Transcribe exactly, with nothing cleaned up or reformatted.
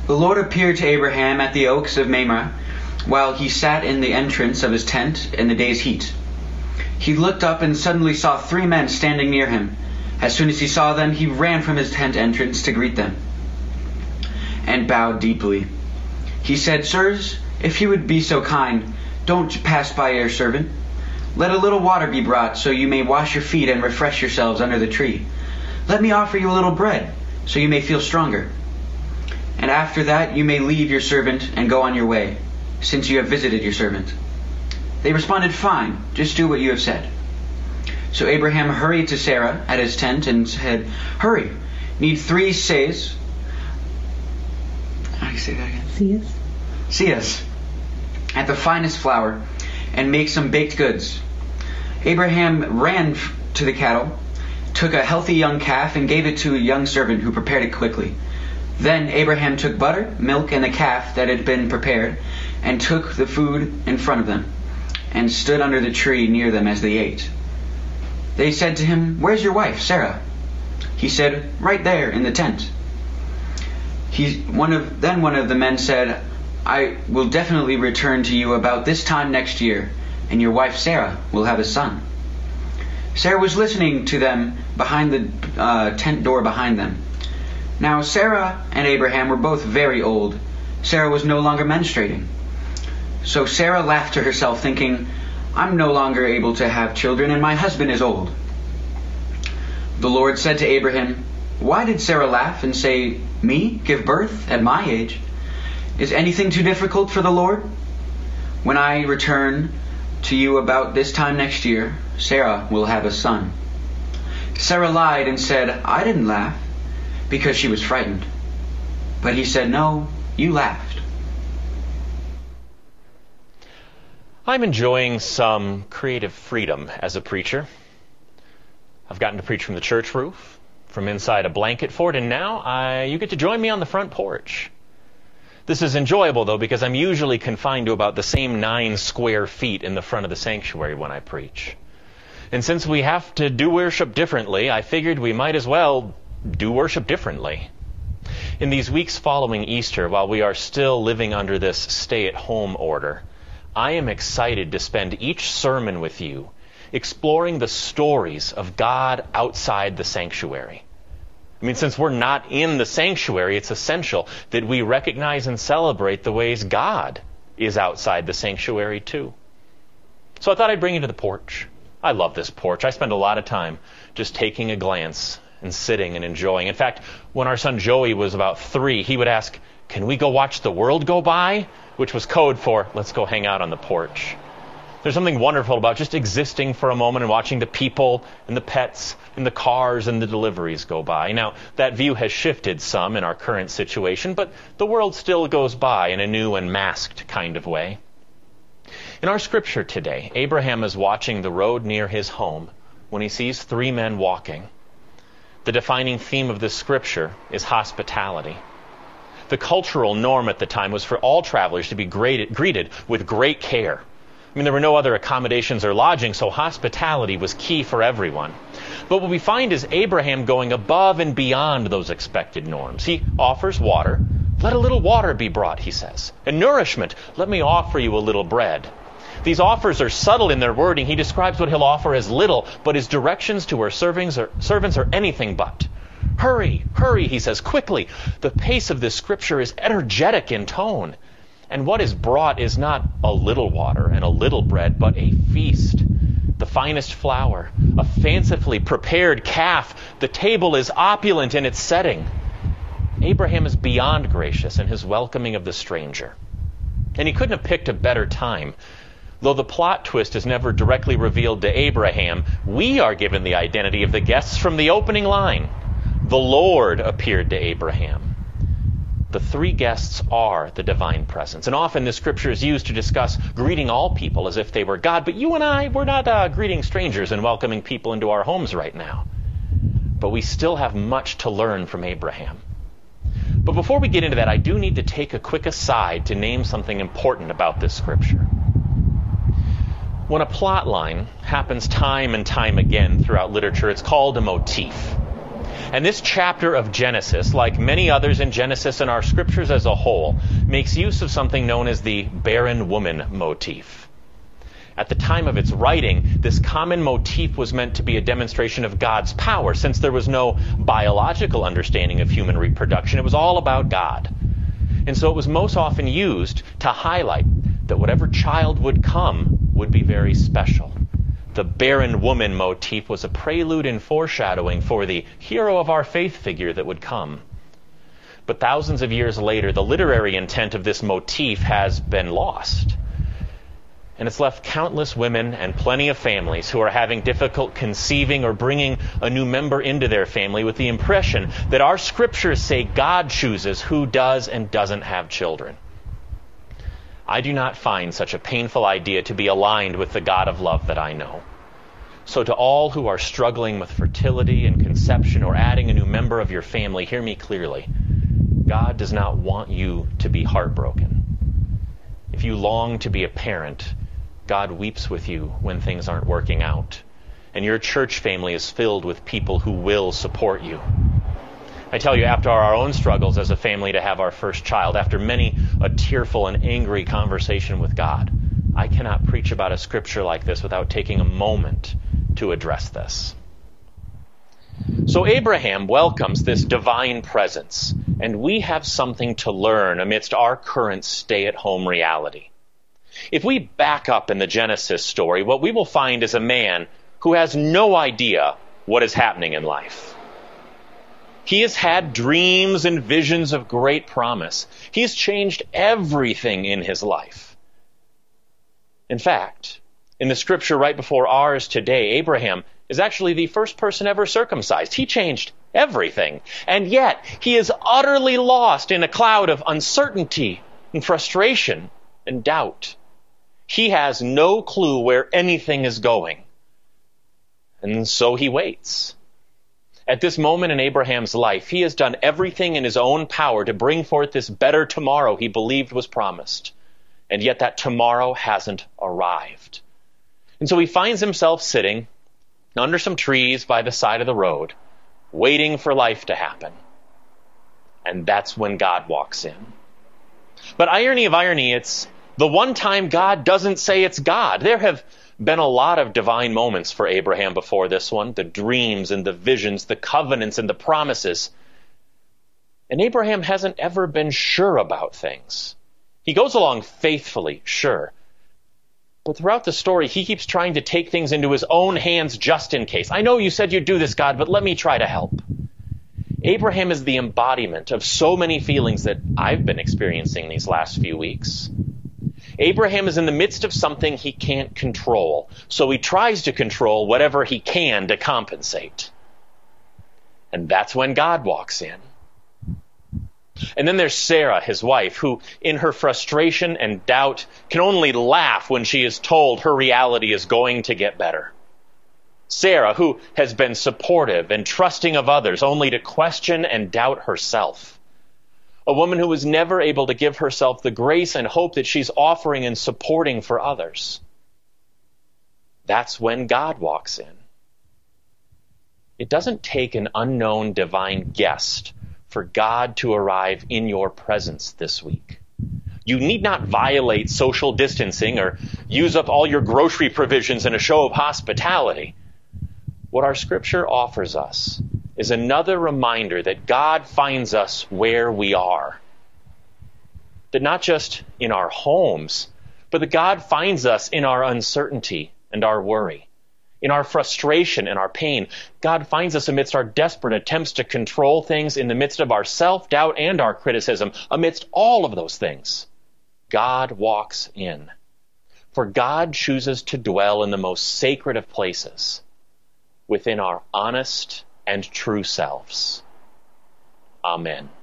The Lord appeared to Abraham at the oaks of Mamre, while he sat in the entrance of his tent in the day's heat. He looked up and suddenly saw three men standing near him. As soon as he saw them, he ran from his tent entrance to greet them, and bowed deeply. He said, "Sirs, if you would be so kind, don't pass by your servant. Let a little water be brought, so you may wash your feet and refresh yourselves under the tree. Let me offer you a little bread, so you may feel stronger. And after that you may leave your servant and go on your way, since you have visited your servant." They responded, "Fine, just do what you have said." So Abraham hurried to Sarah at his tent and said, "Hurry, need three seahs." How do you say that again? Seahs. Seahs. At the finest flour, and make some baked goods. Abraham ran to the cattle, took a healthy young calf, and gave it to a young servant who prepared it quickly. Then Abraham took butter, milk, and the calf that had been prepared, and took the food in front of them, and stood under the tree near them as they ate. They said to him, "Where's your wife, Sarah?" He said, "Right there in the tent." He, one of, then one of the men said, "I will definitely return to you about this time next year, and your wife Sarah will have a son." Sarah was listening to them behind the uh, tent door behind them. Now Sarah and Abraham were both very old. Sarah was no longer menstruating. So Sarah laughed to herself, thinking, "I'm no longer able to have children, and my husband is old." The Lord said to Abraham, "Why did Sarah laugh and say, 'Me give birth at my age'? Is anything too difficult for the Lord? When I return to you about this time next year, Sarah will have a son." Sarah lied and said, "I didn't laugh," because she was frightened. But he said, "No, you laughed." I'm enjoying some creative freedom as a preacher. I've gotten to preach from the church roof, from inside a blanket fort, and now I, you get to join me on the front porch. This is enjoyable, though, because I'm usually confined to about the same nine square feet in the front of the sanctuary when I preach. And since we have to do worship differently, I figured we might as well do worship differently. In these weeks following Easter, while we are still living under this stay-at-home order, I am excited to spend each sermon with you exploring the stories of God outside the sanctuary. I mean, since we're not in the sanctuary, it's essential that we recognize and celebrate the ways God is outside the sanctuary too. So I thought I'd bring you to the porch. I love this porch. I spend a lot of time just taking a glance and sitting and enjoying. In fact, when our son Joey was about three, he would ask, "Can we go watch the world go by?" Which was code for, "Let's go hang out on the porch." There's something wonderful about just existing for a moment and watching the people and the pets and the cars and the deliveries go by. Now, that view has shifted some in our current situation, but the world still goes by in a new and masked kind of way. In our scripture today, Abraham is watching the road near his home when he sees three men walking. The defining theme of this scripture is hospitality. The cultural norm at the time was for all travelers to be greeted, greeted with great care. I mean, there were no other accommodations or lodging, so hospitality was key for everyone. But what we find is Abraham going above and beyond those expected norms. He offers water. "Let a little water be brought," he says. "And nourishment, let me offer you a little bread." These offers are subtle in their wording. He describes what he'll offer as little, but his directions to her servants are, servants are anything but. "Hurry, hurry," he says, "quickly." The pace of this scripture is energetic in tone. And what is brought is not a little water and a little bread, but a feast. The finest flour, a fancifully prepared calf. The table is opulent in its setting. Abraham is beyond gracious in his welcoming of the stranger. And he couldn't have picked a better time. Though the plot twist is never directly revealed to Abraham, we are given the identity of the guests from the opening line. The Lord appeared to Abraham. The three guests are the divine presence. And often this scripture is used to discuss greeting all people as if they were God. But you and I, we're not uh, greeting strangers and welcoming people into our homes right now. But we still have much to learn from Abraham. But before we get into that, I do need to take a quick aside to name something important about this scripture. When a plot line happens time and time again throughout literature, it's called a motif. And this chapter of Genesis, like many others in Genesis and our scriptures as a whole, makes use of something known as the barren woman motif. At the time of its writing, this common motif was meant to be a demonstration of God's power, since there was no biological understanding of human reproduction. It was all about God. And so it was most often used to highlight that whatever child would come would be very special. The barren woman motif was a prelude and foreshadowing for the hero of our faith figure that would come. But thousands of years later, the literary intent of this motif has been lost. And it's left countless women and plenty of families who are having difficult conceiving or bringing a new member into their family with the impression that our scriptures say God chooses who does and doesn't have children. I do not find such a painful idea to be aligned with the God of love that I know. So to all who are struggling with fertility and conception or adding a new member of your family, hear me clearly. God does not want you to be heartbroken. If you long to be a parent, God weeps with you when things aren't working out. And your church family is filled with people who will support you. I tell you, after our own struggles as a family to have our first child, after many a tearful and angry conversation with God, I cannot preach about a scripture like this without taking a moment to address this. So Abraham welcomes this divine presence, and we have something to learn amidst our current stay-at-home reality. If we back up in the Genesis story, what we will find is a man who has no idea what is happening in life. He has had dreams and visions of great promise. He's changed everything in his life. In fact, in the scripture right before ours today, Abraham is actually the first person ever circumcised. He changed everything. And yet, he is utterly lost in a cloud of uncertainty and frustration and doubt. He has no clue where anything is going. And so he waits. At this moment in Abraham's life, he has done everything in his own power to bring forth this better tomorrow he believed was promised. And yet that tomorrow hasn't arrived. And so he finds himself sitting under some trees by the side of the road, waiting for life to happen. And that's when God walks in. But irony of irony, it's the one time God doesn't say it's God. There have been a lot of divine moments for Abraham before this one, the dreams and the visions, the covenants and the promises. And Abraham hasn't ever been sure about things. He goes along faithfully, sure. But throughout the story, he keeps trying to take things into his own hands just in case. I know you said you'd do this, God, but let me try to help. Abraham is the embodiment of so many feelings that I've been experiencing these last few weeks. Abraham is in the midst of something he can't control, so he tries to control whatever he can to compensate. And that's when God walks in. And then there's Sarah, his wife, who in her frustration and doubt can only laugh when she is told her reality is going to get better. Sarah, who has been supportive and trusting of others, only to question and doubt herself. A woman who was never able to give herself the grace and hope that she's offering and supporting for others. That's when God walks in. It doesn't take an unknown divine guest for God to arrive in your presence this week. You need not violate social distancing or use up all your grocery provisions in a show of hospitality. What our scripture offers us is another reminder that God finds us where we are. That not just in our homes, but that God finds us in our uncertainty and our worry, in our frustration and our pain. God finds us amidst our desperate attempts to control things, in the midst of our self-doubt and our criticism. Amidst all of those things, God walks in. For God chooses to dwell in the most sacred of places, within our honest and true selves. Amen.